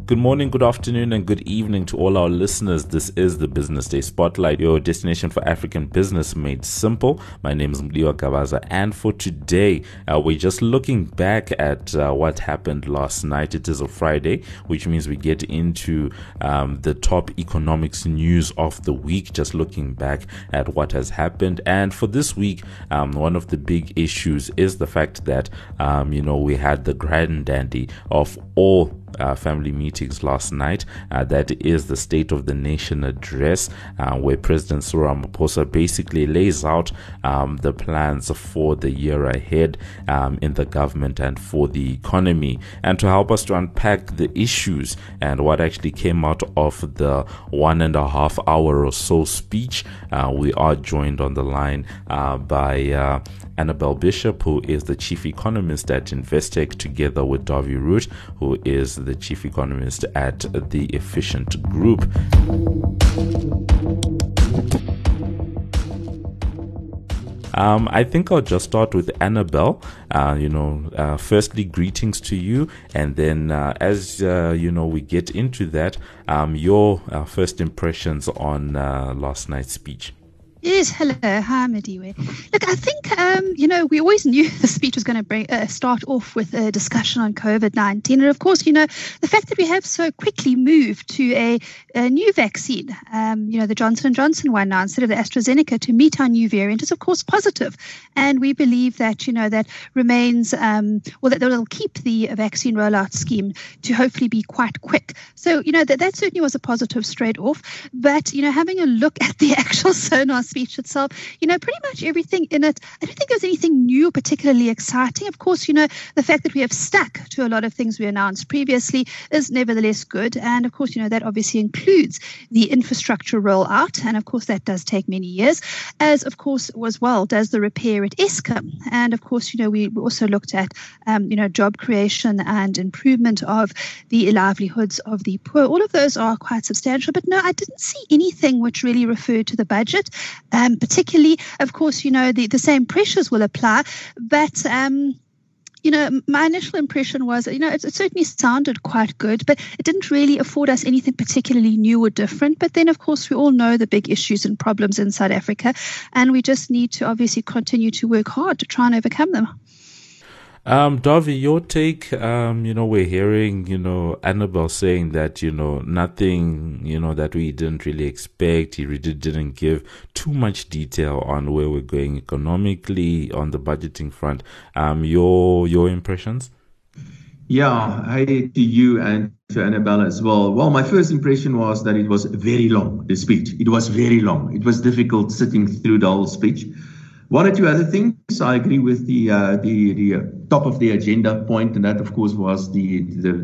Good morning, good afternoon, and good evening to all our listeners. This is the Business Day Spotlight, your destination for African business made simple. My name is Mliwa Gabaza, and for today, we're just looking back at what happened last night. It is a Friday, which means we get into the top economics news of the week, just looking back at what has happened. And for this week, one of the big issues is the fact that, we had the granddaddy of all family meetings last night. That is the State of the Nation address, where President Cyril Ramaphosa basically lays out the plans for the year ahead in the government and for the economy. And to help us to unpack the issues and what actually came out of the 1.5 hour or so speech, we are joined on the line by Annabelle Bishop, who is the chief economist at Investec, together with Dawie Root, who is the chief economist at the Efficient Group. I think I'll just start with Annabelle. Firstly, greetings to you, and then as we get into that, your first impressions on last night's speech. Yes, hello. Hi, Madiwe. Look, I think, we always knew the speech was going to start off with a discussion on COVID-19. And of course, the fact that we have so quickly moved to a new vaccine, the Johnson & Johnson one now instead of the AstraZeneca to meet our new variant is, of course, positive. And we believe that, that remains, that will keep the vaccine rollout scheme to hopefully be quite quick. So, that certainly was a positive straight off. But, having a look at the actual Sonar speech itself, pretty much everything in it, I don't think there was anything new, particularly exciting. Of course, the fact that we have stuck to a lot of things we announced previously is nevertheless good. And of course, that obviously includes the infrastructure rollout. And of course, that does take many years, as of course, as well does the repair at Eskom. And of course, we also looked at, job creation and improvement of the livelihoods of the poor. All of those are quite substantial. But no, I didn't see anything which really referred to the budget. Particularly, of course, the same pressures will apply, but my initial impression was, it certainly sounded quite good, but it didn't really afford us anything particularly new or different. But then, of course, we all know the big issues and problems in South Africa, and we just need to obviously continue to work hard to try and overcome them. Dawie, your take, we're hearing, Annabelle saying that, nothing, that we didn't really expect. He really didn't give too much detail on where we're going economically on the budgeting front. Your impressions? Yeah, hi to you and to Annabelle as well. Well, my first impression was that it was very long, the speech. It was very long. It was difficult sitting through the whole speech. One or two other things, I agree with the top of the agenda point, and that, of course, was the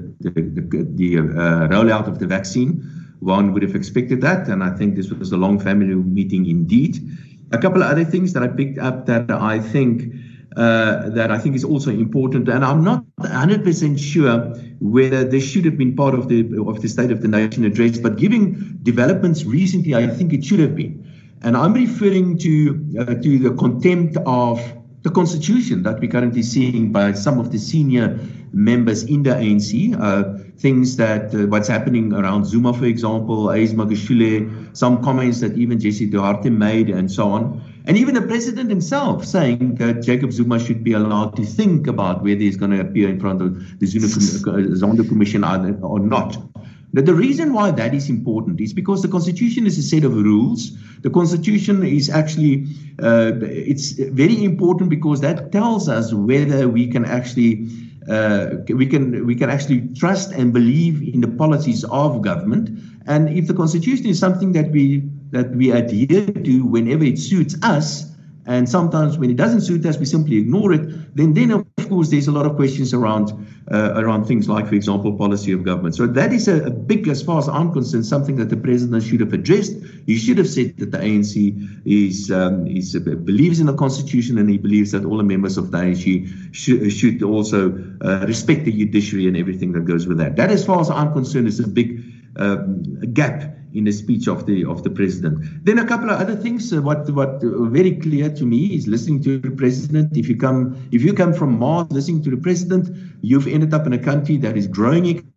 rollout of the vaccine. One would have expected that, and I think this was a long family meeting indeed. A couple of other things that I picked up that I think is also important, and I'm not 100% sure whether this should have been part of the State of the Nation address, but given developments recently, I think it should have been. And I'm referring to the contempt of the Constitution that we're currently seeing by some of the senior members in the ANC. Things that what's happening around Zuma, for example, Ace Magashule, some comments that even Jesse Duarte made, and so on. And even the president himself saying that Jacob Zuma should be allowed to think about whether he's going to appear in front of the Zondo Commission or not. But the reason why that is important is because the Constitution is a set of rules. The Constitution is actually, it's very important because that tells us whether we can actually, we can actually trust and believe in the policies of government. And if the Constitution is something that we adhere to whenever it suits us, and sometimes when it doesn't suit us, we simply ignore it, then of course, there's a lot of questions around things like, for example, policy of government. So that is a big, as far as I'm concerned, something that the president should have addressed. He should have said that the ANC believes in the Constitution, and he believes that all the members of the ANC should also respect the judiciary and everything that goes with that. That, as far as I'm concerned, is a big gap in the speech of the president. Then a couple of other things. What very clear to me is listening to the president. If you come from Mars, listening to the president, you've ended up in a country that is growing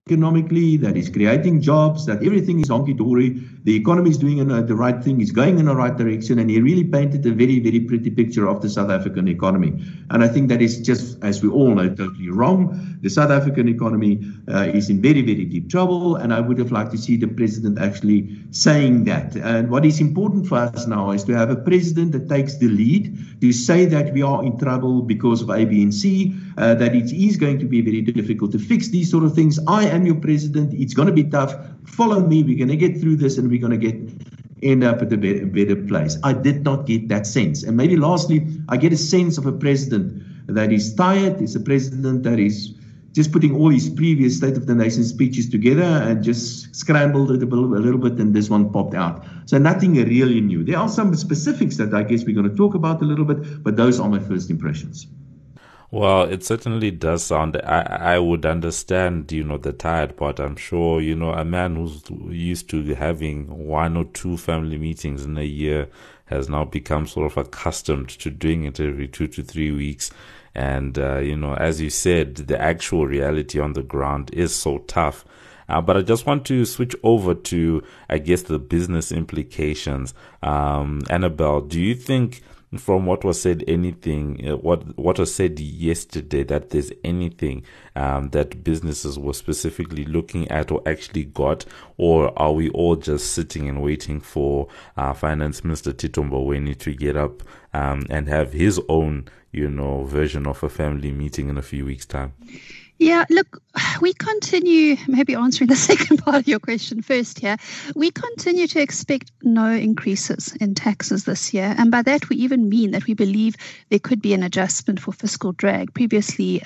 economically, that is creating jobs, that everything is honky-dory, the economy is doing the right thing, is going in the right direction, and he really painted a very, very pretty picture of the South African economy. And I think that is just, as we all know, totally wrong. The South African economy is in very, very deep trouble, and I would have liked to see the president actually saying that. And what is important for us now is to have a president that takes the lead to say that we are in trouble because of A, B, and C, that it is going to be very difficult to fix these sort of things. I am your president. It's going to be tough. Follow me. We're going to get through this, and we're going to end up at a better place. I did not get that sense. And maybe lastly, I get a sense of a president that is tired. It's a president that is just putting all his previous State of the Nation speeches together and just scrambled it a little bit, and this one popped out. So nothing really new. There are some specifics that I guess we're going to talk about a little bit, but those are my first impressions. Well, it certainly does sound, I would understand, the tired part. I'm sure, a man who's used to having 1 or 2 family meetings in a year has now become sort of accustomed to doing it every 2 to 3 weeks. And, as you said, the actual reality on the ground is so tough. But I just want to switch over to, I guess, the business implications. Annabelle, do you think, from what was said, what was said yesterday, that there's anything that businesses were specifically looking at or actually got, or are we all just sitting and waiting for Finance Minister Tito Mboweni to get up and have his own, version of a family meeting in a few weeks' time? Yeah, look, we continue, maybe answering the second part of your question first here, we continue to expect no increases in taxes this year. And by that, we even mean that we believe there could be an adjustment for fiscal drag. Previously,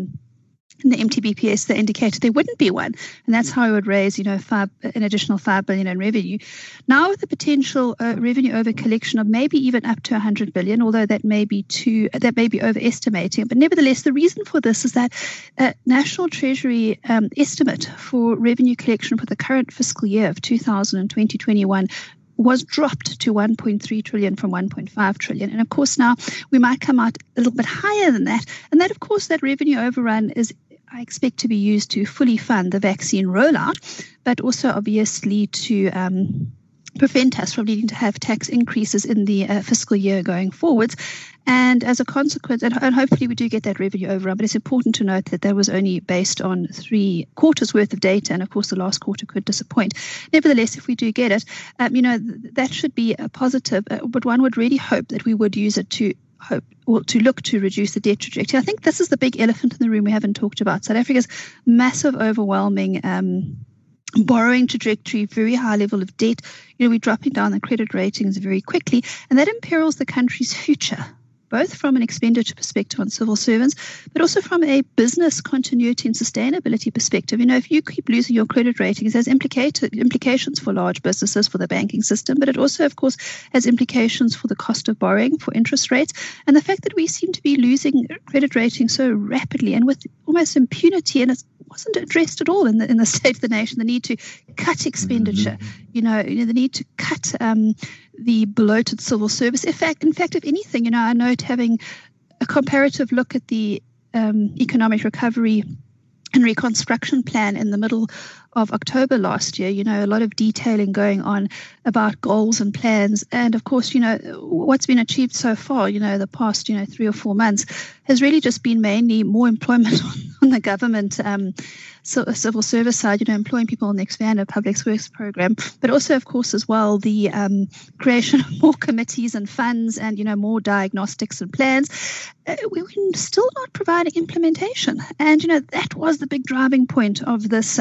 in the MTBPS, they indicated there wouldn't be one. And that's how it would raise, an additional 5 billion in revenue. Now with the potential revenue over collection of maybe even up to 100 billion, although that may be overestimating. But nevertheless, the reason for this is that National Treasury estimate for revenue collection for the current fiscal year of 2020-21 was dropped to 1.3 trillion from 1.5 trillion. And of course, now we might come out a little bit higher than that. And that, of course, that revenue overrun is, I expect, to be used to fully fund the vaccine rollout, but also obviously to prevent us from needing to have tax increases in the fiscal year going forwards. And as a consequence, and hopefully we do get that revenue overrun, but it's important to note that that was only based on 3 quarters worth of data. And of course, the last quarter could disappoint. Nevertheless, if we do get it, that should be a positive. But one would really hope that we would use it to look to reduce the debt trajectory. I think this is the big elephant in the room we haven't talked about. South Africa's massive, overwhelming borrowing trajectory, very high level of debt. We're dropping down the credit ratings very quickly, and that imperils the country's future, both from an expenditure perspective on civil servants, but also from a business continuity and sustainability perspective. If you keep losing your credit ratings, there's implications for large businesses, for the banking system, but it also, of course, has implications for the cost of borrowing, for interest rates. And the fact that we seem to be losing credit ratings so rapidly and with almost impunity, and it wasn't addressed at all in the State of the Nation, the need to cut expenditure, the need to cut the bloated civil service. In fact, if anything, I note having a comparative look at the economic recovery and reconstruction plan in the middle of October last year, a lot of detailing going on about goals and plans. And of course, what's been achieved so far, the past, 3 or 4 months has really just been mainly more employment on the government civil service side, employing people in the expanded public works program, but also, of course, as well, the creation of more committees and funds and, more diagnostics and plans. We're still not providing implementation. And, that was the big driving point of this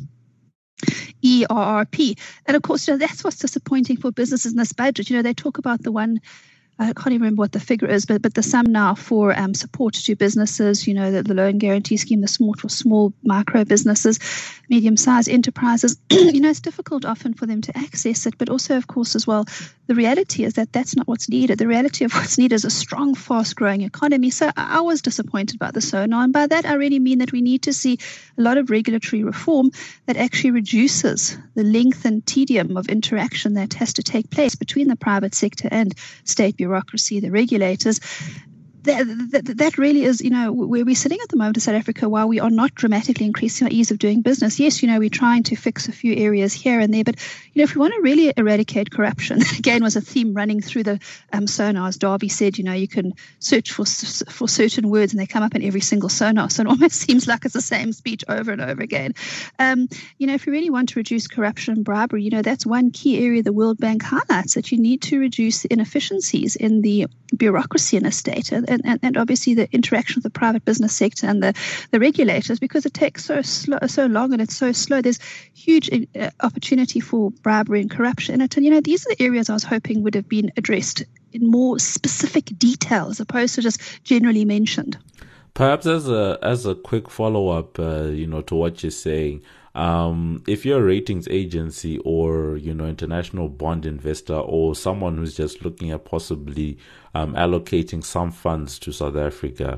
ERRP. And of course, that's what's disappointing for businesses in this budget. They talk about the one, I can't even remember what the figure is, but the sum now for support to businesses, the loan guarantee scheme, the small micro businesses, medium-sized enterprises. It's difficult often for them to access it, but also, of course, as well, the reality is that that's not what's needed. The reality of what's needed is a strong, fast-growing economy. So I was disappointed about the SONA, and by that I really mean that we need to see a lot of regulatory reform that actually reduces the length and tedium of interaction that has to take place between the private sector and state bureaucracy, the regulators. that really is, where we're sitting at the moment in South Africa. While we are not dramatically increasing our ease of doing business, yes, we're trying to fix a few areas here and there, but if we want to really eradicate corruption, again, was a theme running through the sonars. Darby said, you can search for certain words and they come up in every single sonar, so it almost seems like it's the same speech over and over again. If you really want to reduce corruption and bribery, that's one key area the World Bank highlights, that you need to reduce the inefficiencies in the bureaucracy in a state, and obviously the interaction with the private business sector and the regulators, because it takes so long and it's so slow. There's huge opportunity for bribery and corruption in it. And, these are the areas I was hoping would have been addressed in more specific detail as opposed to just generally mentioned. Perhaps as a quick follow-up, to what you're saying, if you're a ratings agency or, international bond investor or someone who's just looking at possibly allocating some funds to South Africa,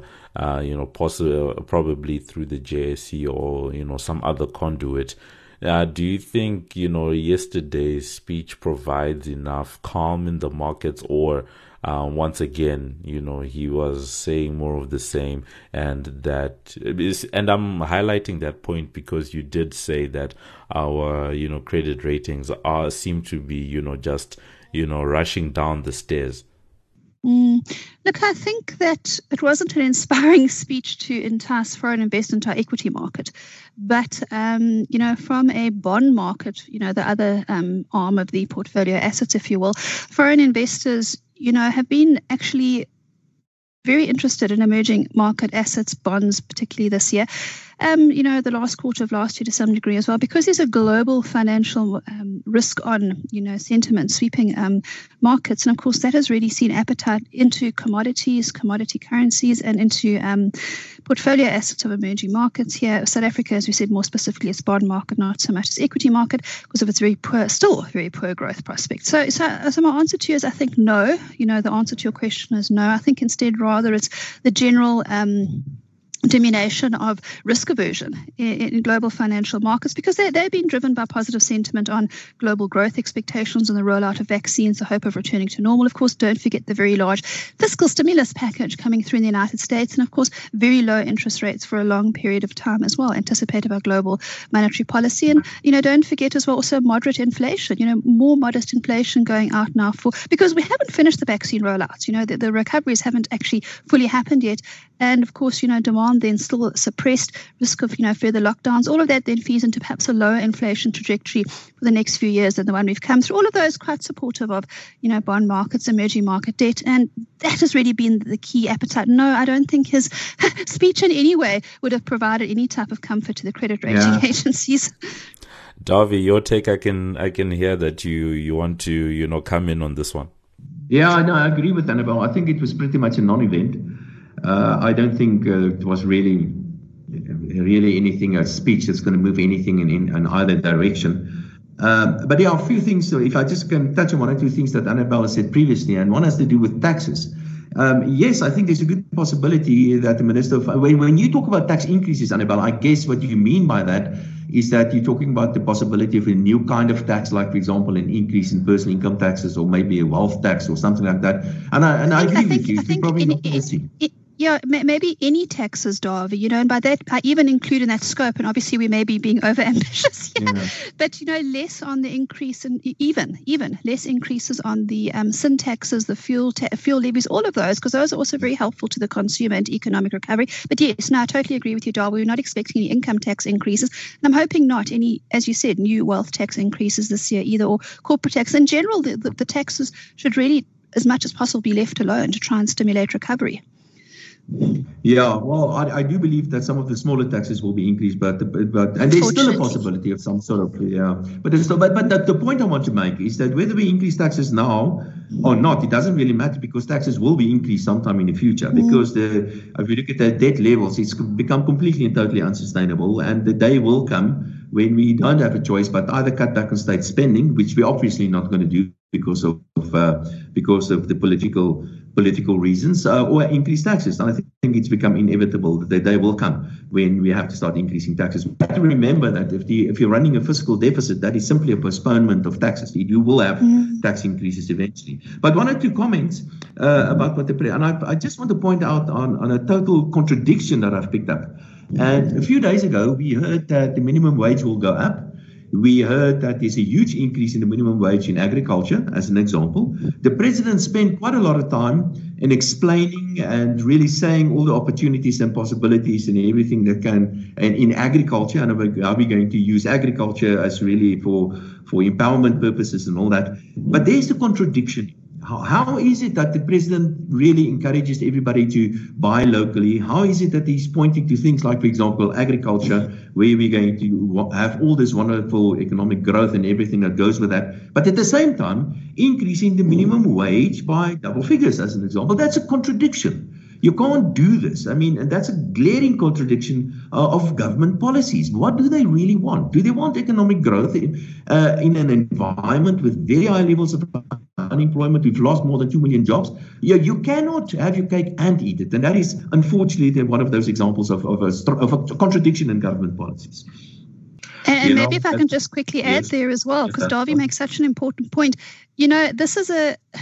probably through the JSE or, some other conduit, do you think, yesterday's speech provides enough calm in the markets, or once again, he was saying more of the same, and I'm highlighting that point because you did say that our, credit ratings seem to be, just, rushing down the stairs. Look, I think that it wasn't an inspiring speech to entice foreign investment into our equity market. But, from a bond market, the other arm of the portfolio assets, if you will, foreign investors, have been actually very interested in emerging market assets, bonds, particularly this year. The last quarter of last year to some degree as well, because there's a global financial risk on, sentiment sweeping markets. And of course, that has really seen appetite into commodities, commodity currencies, and into portfolio assets of emerging markets here. South Africa, as we said, more specifically, its bond market, not so much its equity market, because of its still very poor growth prospects. So my answer to you is, I think no. The answer to your question is no. I think instead, rather, it's the general diminution of risk aversion in global financial markets, because they've been driven by positive sentiment on global growth expectations and the rollout of vaccines, the hope of returning to normal. Of course, don't forget the very large fiscal stimulus package coming through in the United States, and of course, very low interest rates for a long period of time as well, anticipated by global monetary policy. And, don't forget as well also moderate inflation, more modest inflation going out now because we haven't finished the vaccine rollouts. The recoveries haven't actually fully happened yet. And of course, demand then still suppressed, risk of, further lockdowns. All of that then feeds into perhaps a lower inflation trajectory for the next few years than the one we've come through. All of those quite supportive of, bond markets, emerging market debt. And that has really been the key appetite. No, I don't think his speech in any way would have provided any type of comfort to the credit rating agencies. Darby, your take, I can hear that you want to, come in on this one. Yeah, no, I agree with Annabelle. I think it was pretty much a non-event. I don't think it was really anything, a speech that's going to move anything in either direction. But there are a few things. So if I just can touch on one or two things that Annabelle said previously, and one has to do with taxes. Yes, I think there's a good possibility that the minister, when you talk about tax increases, Annabelle, I guess what you mean by that is that you're talking about the possibility of a new kind of tax, like, for example, an increase in personal income taxes, or maybe a wealth tax or something like that. And I agree with you. We're probably not going to see. Yeah, maybe any taxes, Darby, and by that, I even include in that scope, and obviously we may be being over-ambitious here, but, less on the increase, and even less increases on the sin taxes, the fuel levies, all of those, because those are also very helpful to the consumer and economic recovery. But yes, no, I totally agree with you, Darby. We're not expecting any income tax increases, and I'm hoping not any, as you said, new wealth tax increases this year either, or corporate tax. In general, the taxes should really, as much as possible, be left alone to try and stimulate recovery. Yeah, well, I do believe that some of the smaller taxes will be increased, but and there's still a possibility of some sort of But the point I want to make is that whether we increase taxes now or not, it doesn't really matter, because taxes will be increased sometime in the future. Because if you look at the debt levels, it's become completely and totally unsustainable, and the day will come when we don't have a choice but either cut back on state spending, which we're obviously not going to do because of the political reasons, or increase taxes. And I think it's become inevitable that the day will come when we have to start increasing taxes. We have to remember that if you're running a fiscal deficit, that is simply a postponement of taxes. You will have tax increases eventually. But one or two comments about what and I just want to point out on a total contradiction that I've picked up. And a few days ago, we heard that the minimum wage will go up. We heard that there's a huge increase in the minimum wage in agriculture, as an example. The president spent quite a lot of time in explaining and really saying all the opportunities and possibilities and everything that can, and in agriculture, and how we're going to use agriculture as really for empowerment purposes and all that. But there's the contradiction. How is it that the president really encourages everybody to buy locally? How is it that he's pointing to things like, for example, agriculture, where we're going to have all this wonderful economic growth and everything that goes with that, but at the same time, increasing the minimum wage by double figures, as an example? That's a contradiction. You can't do this. I mean, and that's a glaring contradiction of government policies. What do they really want? Do they want economic growth in an environment with very high levels of unemployment? We've lost more than 2 million jobs. You cannot have your cake and eat it. And that is, unfortunately, one of those examples of a contradiction in government policies. And maybe if I can just quickly add there as well, because Davy makes such an important point. This is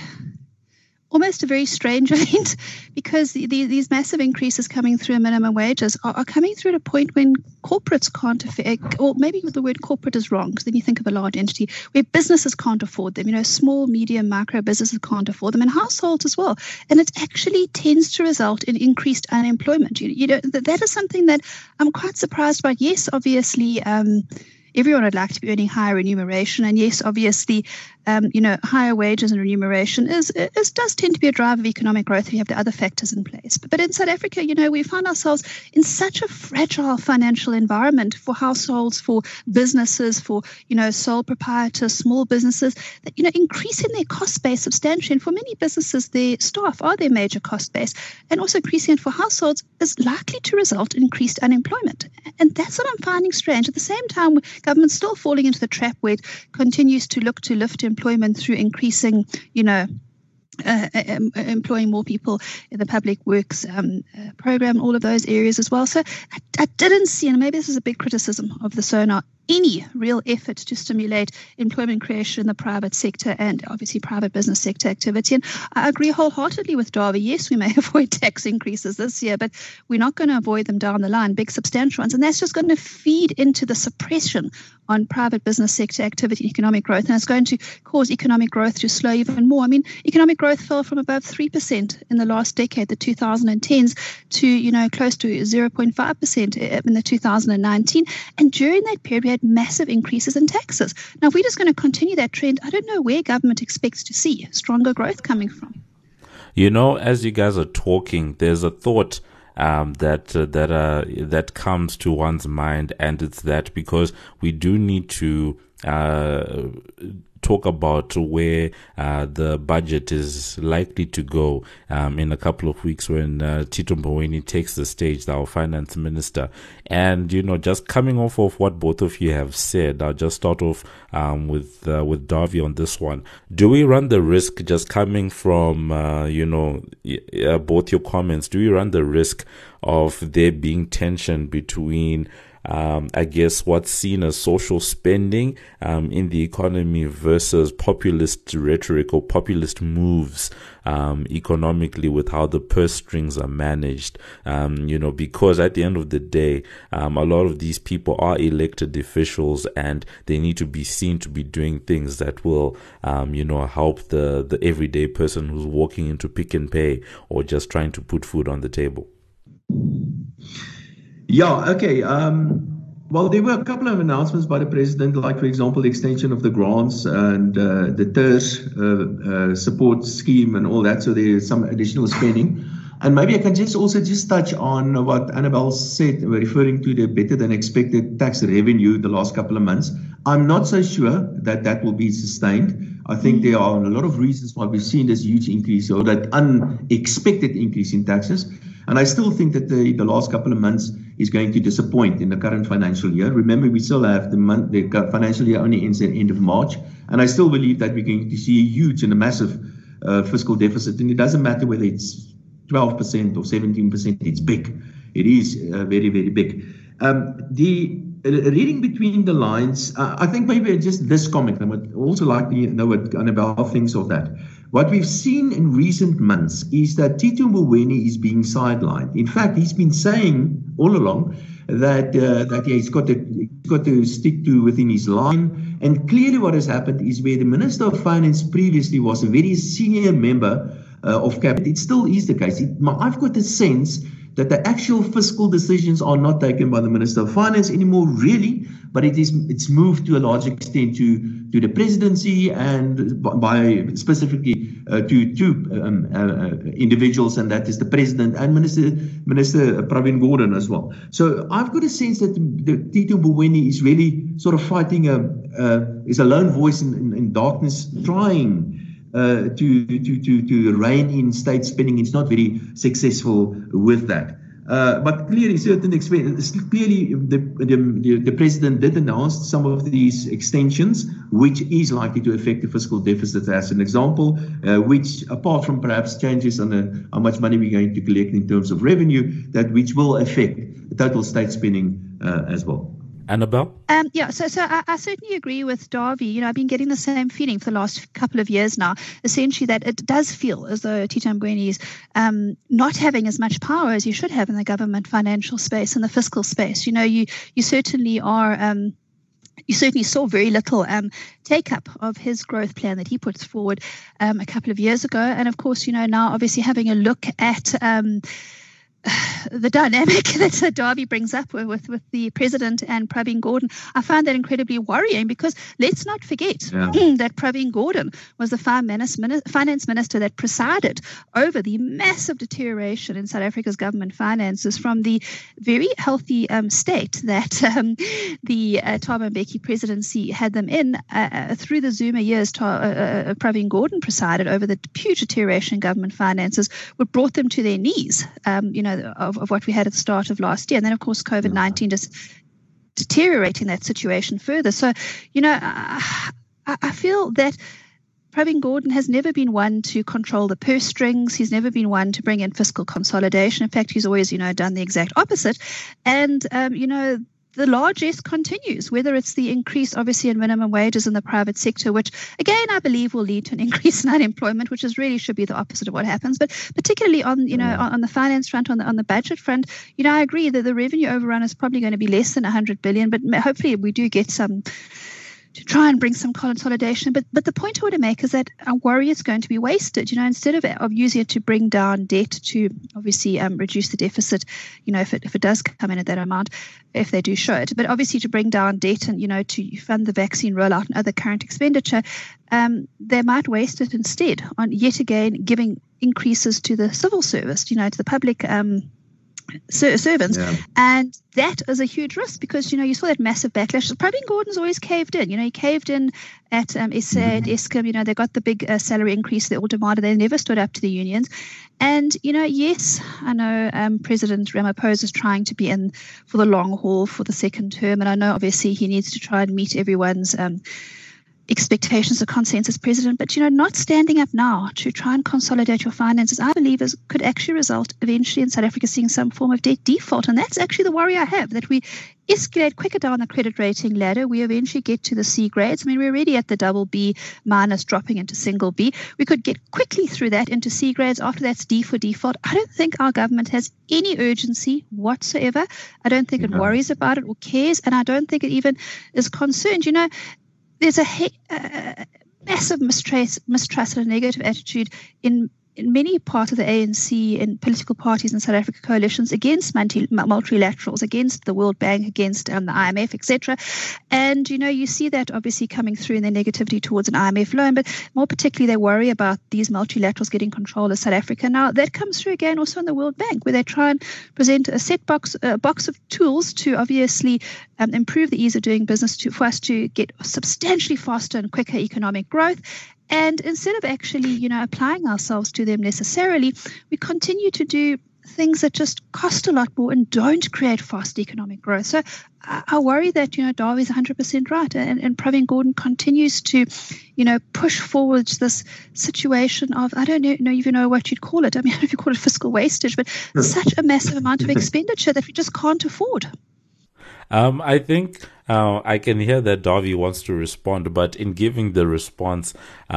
almost a very strange event, because these massive increases coming through minimum wages are coming through at a point when corporates can't afford, or maybe the word corporate is wrong, because then you think of a large entity, where businesses can't afford them. Small, medium, micro businesses can't afford them, and households as well. And it actually tends to result in increased unemployment. That is something that I'm quite surprised by. Yes, obviously, everyone would like to be earning higher remuneration, and yes, obviously, higher wages and remuneration does tend to be a driver of economic growth if you have the other factors in place. But in South Africa, we find ourselves in such a fragile financial environment for households, for businesses, for sole proprietors, small businesses, that increasing their cost base substantially. And for many businesses, their staff are their major cost base, and also increasing it for households is likely to result in increased unemployment. And that's what I'm finding strange. At the same time, government's still falling into the trap where it continues to look to lift employment through increasing, employing more people in the public works program, all of those areas as well. So I didn't see, and maybe this is a big criticism of the SONA, any real effort to stimulate employment creation in the private sector and obviously private business sector activity. And I agree wholeheartedly with Davy. Yes, we may avoid tax increases this year, but we're not going to avoid them down the line, big substantial ones. And that's just going to feed into the suppression on private business sector activity and economic growth. And it's going to cause economic growth to slow even more. I mean, economic growth fell from above 3% in the last decade, the 2010s, to, close to 0.5% in the 2019. And during that period, we had massive increases in taxes. Now, if we're just going to continue that trend, I don't know where government expects to see stronger growth coming from. As you guys are talking, there's a thought that comes to one's mind, and it's that because we do need to talk about where the budget is likely to go in a couple of weeks when Tito Mboweni takes the stage, our finance minister. And, just coming off of what both of you have said, I'll just start off with Davy on this one. Do we run the risk, just coming from, both your comments, do we run the risk of there being tension between what's seen as social spending in the economy versus populist rhetoric or populist moves economically, with how the purse strings are managed? Because at the end of the day, a lot of these people are elected officials, and they need to be seen to be doing things that will, help the everyday person who's walking into Pick n Pay or just trying to put food on the table. Yeah, okay. Well, there were a couple of announcements by the president, like, for example, the extension of the grants and the TERS support scheme and all that. So there's some additional spending. And maybe I can just touch on what Annabelle said, referring to the better than expected tax revenue the last couple of months. I'm not so sure that will be sustained. I think there are a lot of reasons why we've seen this huge increase, or that unexpected increase in taxes. And I still think that the last couple of months is going to disappoint in the current financial year. Remember, we still have the financial year only ends at the end of March. And I still believe that we're going to see a huge and a massive fiscal deficit. And it doesn't matter whether it's 12% or 17%, it's big. It is very, very big. Reading between the lines, I think maybe just this comment, I would also like to know what Annabelle thinks of that. What we've seen in recent months is that Tito Mboweni is being sidelined. In fact, he's been saying all along that he's got to stick to within his line. And clearly what has happened is where the Minister of Finance previously was a very senior member of Cabinet, it still is the case. I've got the sense that the actual fiscal decisions are not taken by the Minister of Finance anymore, really, but it's moved to a large extent to the presidency and by specifically to two individuals, and that is the President and Minister Pravin Gordhan as well. So I've got a sense that Tito Mboweni is really sort of fighting is a lone voice in darkness, trying to rein in state spending. It's not very successful with that. But clearly, the president did announce some of these extensions, which is likely to affect the fiscal deficit as an example, which, apart from perhaps changes on how much money we're going to collect in terms of revenue, which will affect the total state spending as well. Annabelle? So I certainly agree with Davy. I've been getting the same feeling for the last couple of years now, essentially that it does feel as though Tito Mboweni is not having as much power as you should have in the government financial space and the fiscal space. You certainly are. You certainly saw very little take-up of his growth plan that he puts forward a couple of years ago. And of course, now obviously having a look at the dynamic that Davy brings up with the president and Pravin Gordhan, I find that incredibly worrying, because let's not forget that Pravin Gordhan was the finance minister that presided over the massive deterioration in South Africa's government finances from the very healthy state that the Thabo Mbeki presidency had them in through the Zuma years. Pravin Gordhan presided over the huge deterioration in government finances, what brought them to their knees. Of what we had at the start of last year. And then, of course, COVID-19 just deteriorating that situation further. So, I feel that Pravin Gordhan has never been one to control the purse strings. He's never been one to bring in fiscal consolidation. In fact, he's always, done the exact opposite. And, the largesse continues, whether it's the increase, obviously, in minimum wages in the private sector, which, again, I believe will lead to an increase in unemployment, which really should be the opposite of what happens. But particularly on, on the finance front, on the budget front, I agree that the revenue overrun is probably going to be less than 100 billion, but hopefully we do get some to try and bring some consolidation. But the point I want to make is that I worry it's going to be wasted. Instead of using it to bring down debt to obviously reduce the deficit, if it does come in at that amount, if they do show it, but obviously to bring down debt and, to fund the vaccine rollout and other current expenditure, they might waste it instead on yet again giving increases to the civil service, to the public servants. And that is a huge risk, because you saw that massive backlash. Pravin Gordhan's always caved in. He caved in at SA, at Eskom. They got the big salary increase they all demanded. They never stood up to the unions. And yes, I know President Ramaphosa is trying to be in for the long haul for the second term, and I know obviously he needs to try and meet everyone's expectations of consensus president, but not standing up now to try and consolidate your finances, I believe could actually result eventually in South Africa seeing some form of debt default. And that's actually the worry I have, that we escalate quicker down the credit rating ladder. We eventually get to the C grades. I mean, we're already at the double B minus, dropping into single B. We could get quickly through that into C grades. After that's D for default. I don't think our government has any urgency whatsoever. I don't think it worries about it or cares. And I don't think it even is concerned. There's a massive mistrust and a negative attitude in many parts of the ANC and political parties in South Africa coalitions against multilaterals, against the World Bank, against the IMF, etc. And, you see that obviously coming through in their negativity towards an IMF loan, but more particularly they worry about these multilaterals getting control of South Africa. Now, that comes through again also in the World Bank, where they try and present a box of tools to obviously improve the ease of doing business for us to get substantially faster and quicker economic growth. And instead of actually, applying ourselves to them necessarily, we continue to do things that just cost a lot more and don't create fast economic growth. So I worry that, Dawi's 100% right. And Pravin Gordhan continues to, push forward this situation of, I don't even know what you'd call it. I mean, I don't know if you call it fiscal wastage, but such a massive amount of expenditure that we just can't afford. I think I can hear that Dawi wants to respond, but in giving the response,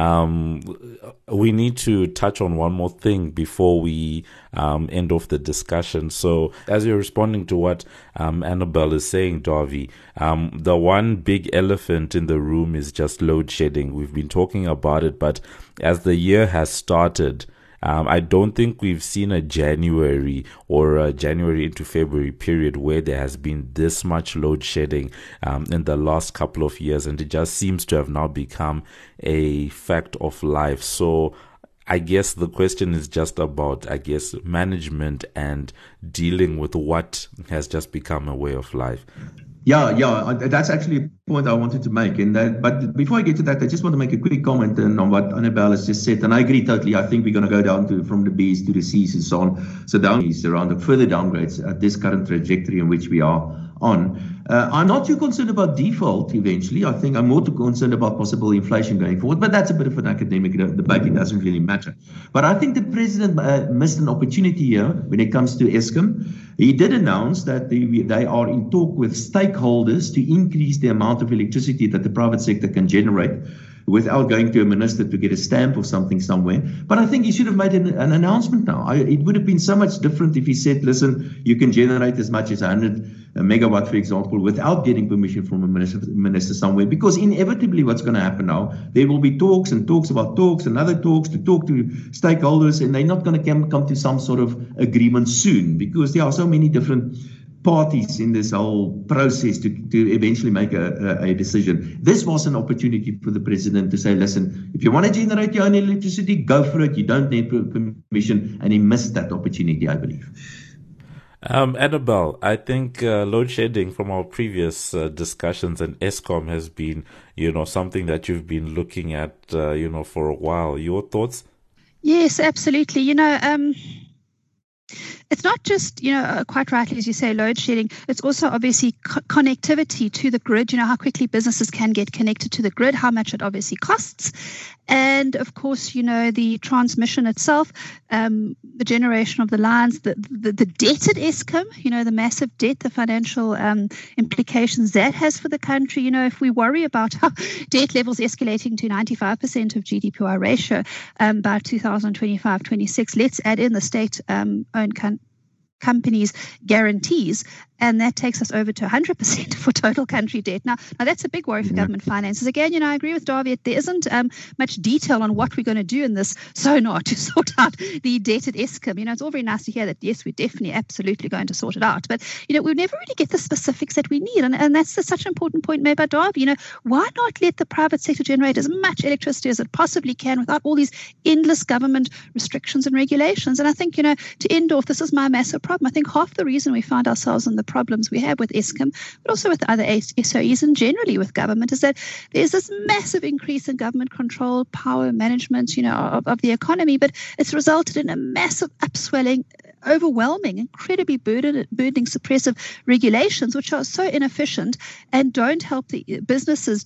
we need to touch on one more thing before we end off the discussion. So as you're responding to what Annabelle is saying, Dawi, the one big elephant in the room is just load shedding. We've been talking about it, but as the year has started, I don't think we've seen a January or a January into February period where there has been this much load shedding in the last couple of years, and it just seems to have now become a fact of life. So I guess the question is just about, management and dealing with what has just become a way of life. Yeah, that's actually a point I wanted to make. But before I get to that, I just want to make a quick comment on what Annabelle has just said. And I agree totally. I think we're going to go down from the Bs to the Cs and so on. So down is around the further downgrades at this current trajectory in which we are on. I'm not too concerned about default eventually. I think I'm more too concerned about possible inflation going forward. But that's a bit of an academic debate. It doesn't really matter. But I think the president missed an opportunity here when it comes to Eskom. He did announce that they are in talk with stakeholders to increase the amount of electricity that the private sector can generate without going to a minister to get a stamp or something somewhere. But I think he should have made an announcement now. It would have been so much different if he said, listen, you can generate as much as 100 megawatt, for example, without getting permission from a minister somewhere. Because inevitably what's going to happen now, there will be talks and talks about talks and other talks to talk to stakeholders, and they're not going to come to some sort of agreement soon, because there are so many different parties in this whole process to eventually make a decision. This was an opportunity for the president to say, listen, if you want to generate your own electricity, go for it. You don't need permission. And he missed that opportunity, I believe. Annabelle, I think load shedding from our previous discussions and Eskom has been, something that you've been looking at, for a while. Your thoughts? Yes, absolutely. It's not just, quite rightly, as you say, load shedding. It's also obviously connectivity to the grid, how quickly businesses can get connected to the grid, how much it obviously costs. And of course, the transmission itself, the generation of the lines, the debt at Eskom, the massive debt, the financial implications that has for the country. If we worry about how debt levels escalating to 95% of GDPR ratio by 2025-26, let's add in the state-owned companies' guarantees, and that takes us over to 100% for total country debt. Now that's a big worry for government finances. Again, I agree with Davi. There isn't much detail on what we're going to do in this sonar to sort out the debt at Eskom. It's all very nice to hear that, yes, we're definitely, absolutely going to sort it out. But, we never really get the specifics that we need. And that's such an important point made by Davi. Why not let the private sector generate as much electricity as it possibly can without all these endless government restrictions and regulations? And I think, to end off, this is my massive problem. I think half the reason we find ourselves in the problems we have with Eskom, but also with other SOEs and generally with government, is that there's this massive increase in government control, power management, of the economy, but it's resulted in a massive upswelling, overwhelming, incredibly burdening, suppressive regulations, which are so inefficient and don't help the businesses,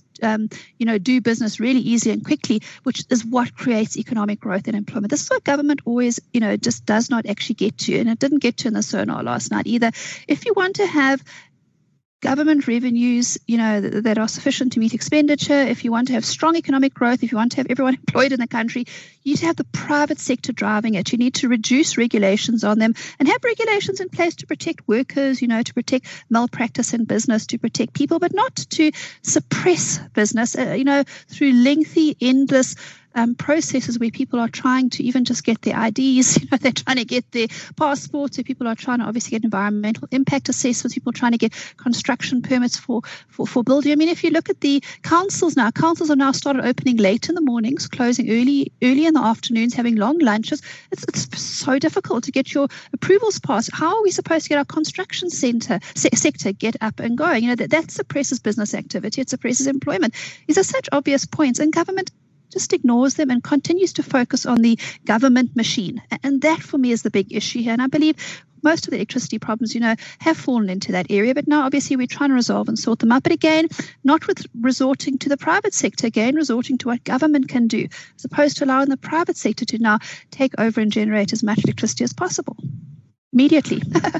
do business really easily and quickly, which is what creates economic growth and employment. This is what government always, just does not actually get to, and it didn't get to in the sonar last night either. If you want to have government revenues, that are sufficient to meet expenditure, if you want to have strong economic growth, if you want to have everyone employed in the country, you need to have the private sector driving it. You need to reduce regulations on them and have regulations in place to protect workers, to protect malpractice in business, to protect people, but not to suppress business, through lengthy, endless processes where people are trying to even just get their IDs, they're trying to get their passports, so people are trying to obviously get environmental impact assessments, people are trying to get construction permits for building. I mean, if you look at the councils are now started opening late in the mornings, closing early in the afternoons, having long lunches. It's so difficult to get your approvals passed. How are we supposed to get our construction sector get up and going? That suppresses business activity, it suppresses employment. These are such obvious points, and government just ignores them and continues to focus on the government machine. And that for me is the big issue here. And I believe most of the electricity problems, have fallen into that area. But now, obviously, we're trying to resolve and sort them out. But again, not with resorting to the private sector, again, resorting to what government can do, as opposed to allowing the private sector to now take over and generate as much electricity as possible immediately.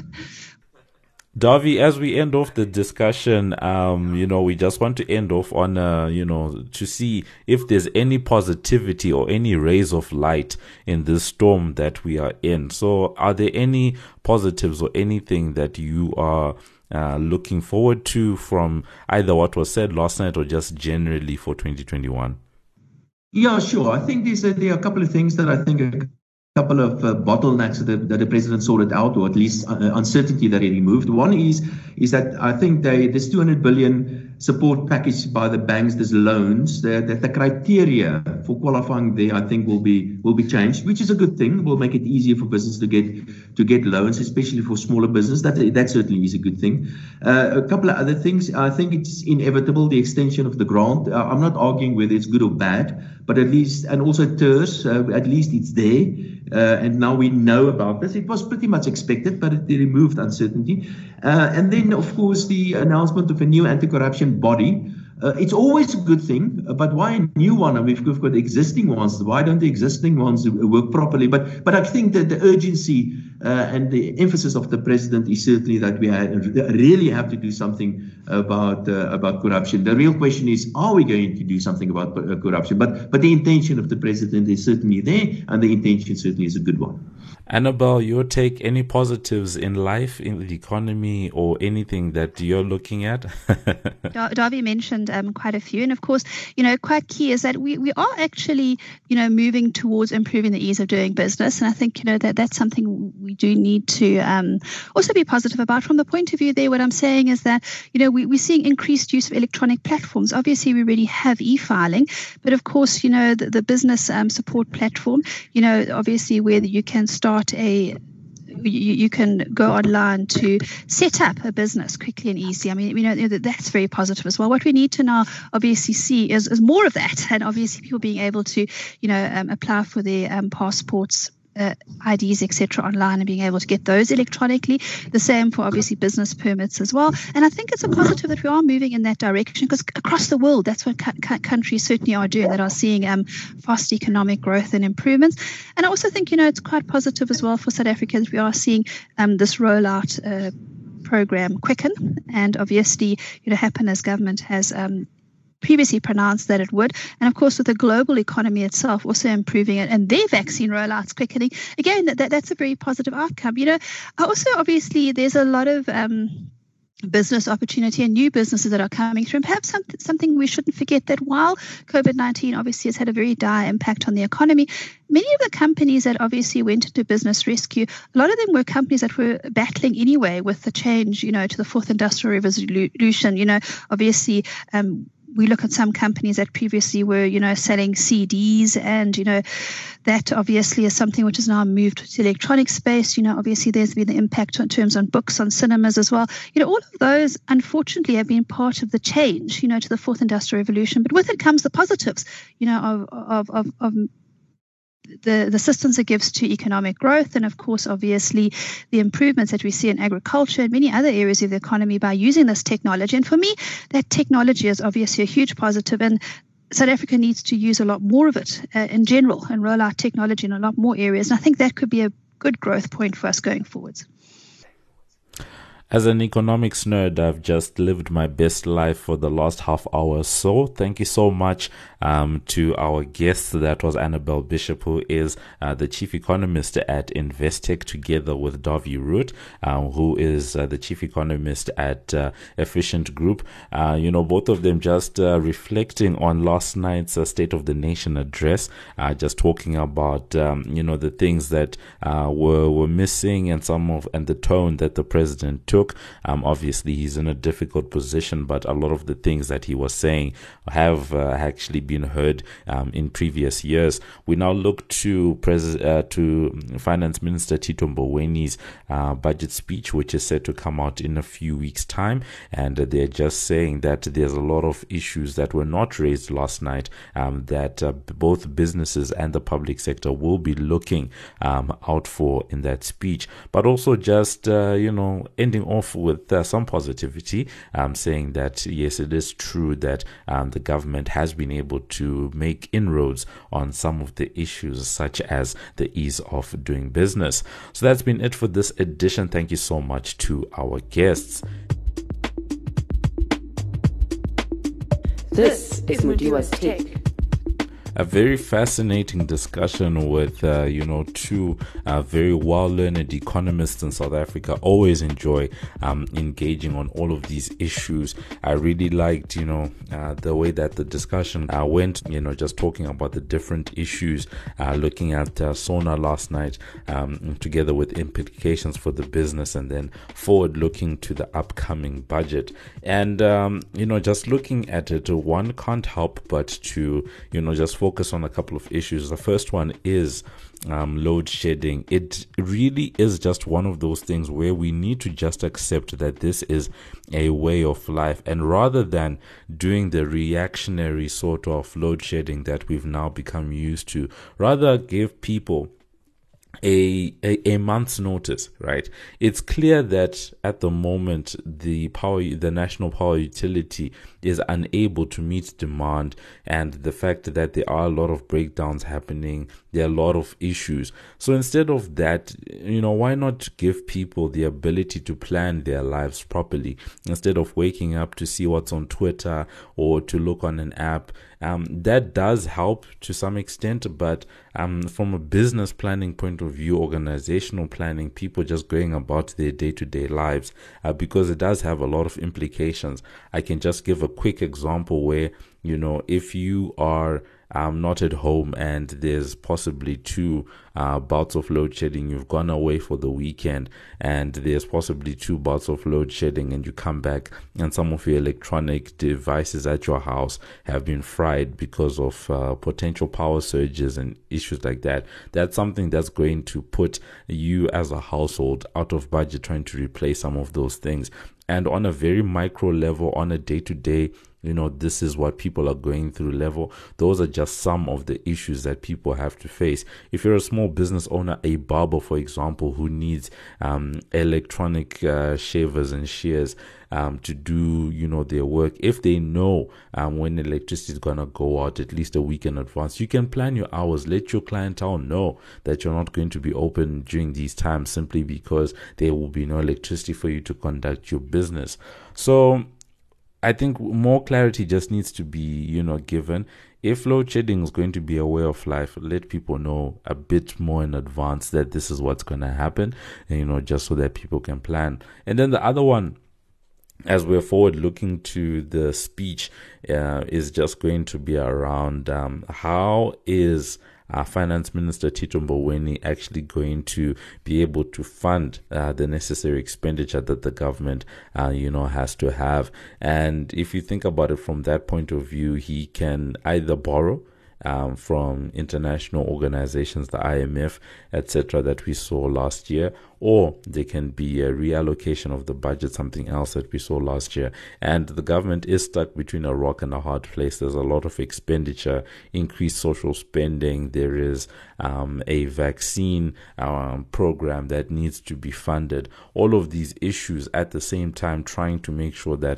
Dawie, as we end off the discussion, we just want to end off on, to see if there's any positivity or any rays of light in this storm that we are in. So are there any positives or anything that you are looking forward to from either what was said last night or just generally for 2021? Yeah, sure. I think there are a couple of things that I think couple of bottlenecks that the president sorted out, or at least uncertainty that he removed. One is that I think this 200 billion support package by the banks, there's loans, that the criteria for qualifying there, I think, will be changed, which is a good thing. Will make it easier for business to get loans, especially for smaller business. That certainly is a good thing. A couple of other things. I think it's inevitable, the extension of the grant. I'm not arguing whether it's good or bad, but at least, and also TERS, at least it's there. And now we know about this. It was pretty much expected, but it removed uncertainty. And then, of course, the announcement of a new anti-corruption body. It's always a good thing, but why a new one? And we've got existing ones. Why don't the existing ones work properly? But I think that the urgency and the emphasis of the president is certainly that we really have to do something about corruption. The real question is, are we going to do something about corruption? But the intention of the president is certainly there, and the intention certainly is a good one. Annabelle, your take, any positives in life, in the economy, or anything that you're looking at? Dawie mentioned quite a few. And of course, quite key is that we are actually, moving towards improving the ease of doing business. And I think, that's something we do need to also be positive about. From the point of view there, what I'm saying is that, we're seeing increased use of electronic platforms. Obviously, we already have e-filing, but of course, the business support platform, obviously where you can start you can go online to set up a business quickly and easily. I mean, that's very positive as well. What we need to now obviously see is more of that, and obviously people being able to, apply for their passports, IDs, etc. online, and being able to get those electronically. The same for obviously business permits as well. And I think it's a positive that we are moving in that direction, because across the world, that's what countries certainly are doing, that are seeing fast economic growth and improvements. And I also think, it's quite positive as well for South Africa that we are seeing this rollout program quicken, and obviously, happen as government has previously pronounced that it would. And of course, with the global economy itself also improving it and their vaccine rollouts quickening, again, that's a very positive outcome. Also, obviously, there's a lot of business opportunity and new businesses that are coming through. And perhaps something we shouldn't forget, that while COVID-19 obviously has had a very dire impact on the economy, many of the companies that obviously went into business rescue, a lot of them were companies that were battling anyway with the change, to the fourth industrial revolution. Obviously, we look at some companies that previously were, selling CDs, and, that obviously is something which has now moved to the electronic space. Obviously there's been the impact in terms on books, on cinemas as well. All of those, unfortunately, have been part of the change, to the fourth industrial revolution. But with it comes the positives, of the assistance it gives to economic growth, and of course, obviously, the improvements that we see in agriculture and many other areas of the economy by using this technology. And for me, that technology is obviously a huge positive, and South Africa needs to use a lot more of it in general and roll out technology in a lot more areas. And I think that could be a good growth point for us going forwards. As an economics nerd, I've just lived my best life for the last half hour or so. Thank you so much to our guest. That was Annabelle Bishop, who is the chief economist at Investec, together with Dawie Root, who is the chief economist at Efficient Group. Both of them just reflecting on last night's State of the Nation address, just talking about, the things that were missing, and the tone that the president took took. Obviously, he's in a difficult position, but a lot of the things that he was saying have actually been heard in previous years. We now look to Finance Minister Tito Mbowene's budget speech, which is set to come out in a few weeks' time, and they're just saying that there's a lot of issues that were not raised last night that both businesses and the public sector will be looking out for in that speech, but also just ending off with some positivity, saying that yes, it is true that the government has been able to make inroads on some of the issues such as the ease of doing business. So that's been it for this edition. Thank you so much to our guests. This is Mudiwa's Take. A very fascinating discussion with, two very well-learned economists in South Africa. Always enjoy engaging on all of these issues. I really liked, the way that the discussion went, just talking about the different issues, looking at SONA last night, together with implications for the business, and then forward-looking to the upcoming budget. And, just looking at it, one can't help but to, just focus on a couple of issues. The first one is load shedding. It really is just one of those things where we need to just accept that this is a way of life, and rather than doing the reactionary sort of load shedding that we've now become used to, rather give people a month's notice, right? It's clear that at the moment the national power utility is unable to meet demand, and the fact that there are a lot of breakdowns happening, there are a lot of issues. So instead of that, why not give people the ability to plan their lives properly instead of waking up to see what's on Twitter or to look on an app? That does help to some extent, but from a business planning point of view, organizational planning, people just going about their day-to-day lives, because it does have a lot of implications. I can just give a quick example where, if you are not at home and there's possibly 2 bouts of load shedding, you've gone away for the weekend and there's possibly 2 bouts of load shedding, and you come back and some of your electronic devices at your house have been fried because of potential power surges and issues like that. That's something that's going to put you as a household out of budget trying to replace some of those things. And on a very micro level, on a day-to-day, this is what people are going through level. Those are just some of the issues that people have to face. If you're a small business owner, a barber, for example, who needs electronic shavers and shears to do, their work, if they know when electricity is going to go out at least a week in advance, you can plan your hours. Let your clientele know that you're not going to be open during these times simply because there will be no electricity for you to conduct your business. So I think more clarity just needs to be, given. If load shedding is going to be a way of life, let people know a bit more in advance that this is what's going to happen, and, just so that people can plan. And then the other one, as we're forward looking to the speech, is just going to be around how is Finance Minister Tito Mboweni actually going to be able to fund the necessary expenditure that the government, has to have. And if you think about it from that point of view, he can either borrow from international organizations, the IMF, etc., that we saw last year, or there can be a reallocation of the budget, something else that we saw last year. And the government is stuck between a rock and a hard place. There's a lot of expenditure, increased social spending. There is a vaccine program that needs to be funded. All of these issues at the same time, trying to make sure that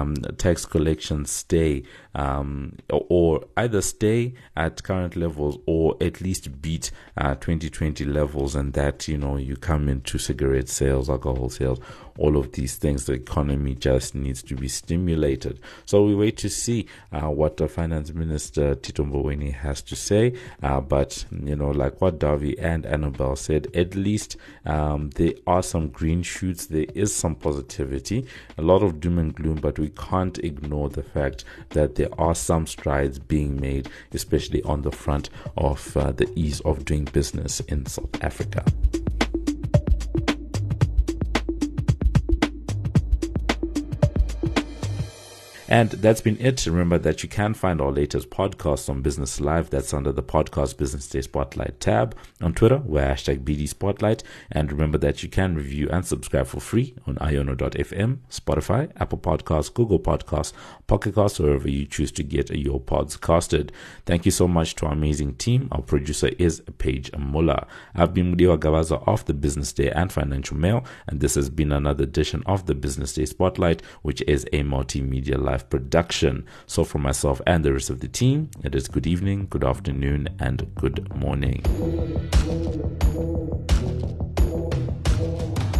tax collections stay or either stay at current levels or at least beat 2020 levels, and that, you come into cigarette sales, alcohol sales, all of these things. The economy just needs to be stimulated. So we wait to see what the Finance Minister Tito Mboweni has to say. But, like what Davi and Annabelle said, at least there are some green shoots. There is some positivity, a lot of doom and gloom, but we can't ignore the fact that there are some strides being made, especially on the front of the ease of doing business in South Africa. And that's been it. Remember that you can find our latest podcast on Business Live. That's under the Podcast Business Day Spotlight tab. On Twitter, we're #BD Spotlight. And remember that you can review and subscribe for free on iono.fm, Spotify, Apple Podcasts, Google Podcasts, Pocket Casts, wherever you choose to get your pods casted. Thank you so much to our amazing team. Our producer is Paige Muller. I've been Mudiwa Gabaza of the Business Day and Financial Mail, and this has been another edition of the Business Day Spotlight, which is a multimedia live production. So for myself and the rest of the team, it is good evening, good afternoon, and good morning.